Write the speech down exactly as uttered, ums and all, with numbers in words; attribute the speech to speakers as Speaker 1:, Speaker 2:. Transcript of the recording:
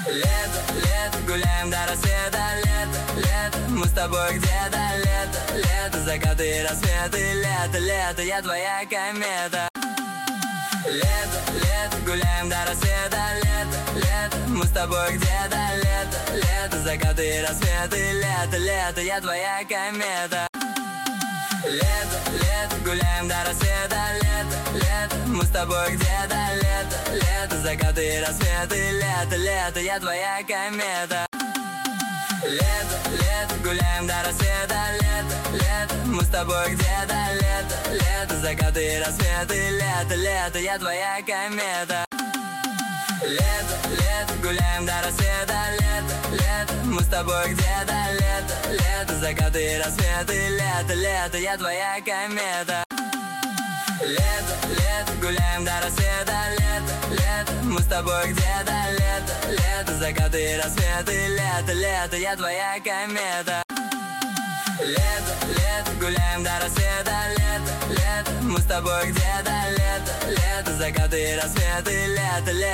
Speaker 1: Лето, лето, гуляем до рассвета. Лето, лето, мы с тобой где-то. Лето, лето, закаты и рассветы. Лето, лето, я твоя комета. Лето, лето, гуляем до рассвета. Лето, лето, мы с тобой где-то. Лето, лето, закаты и рассветы. Лето, лето, я твоя комета. Лето, лето, гуляем до рассвета. Лето, лето, мы с тобой где-то. Лето, лето, закаты и рассветы. Лето, лето, я твоя комета. Лето, лето, гуляем до рассвета. Лето, лето, мы с тобой где-то. Лето, лето, закаты и рассветы. Лето, лето, я твоя комета. Лето, лето, гуляем до рассвета. Лето, лето, мы с тобой где-то. Лето, лето, закаты и рассветы. Лето, лето, я твоя комета. Лето, лето, гуляем до рассвета. Лето, лето, мы с тобой где-то. Лето, лето, закаты и рассветы. Лето, лето, я твоя комета. Лето, лето, гуляем до рассвета. Лето, лето, мы с тобой где-то. Лето, лето, закаты и рассветы. Лето, лето.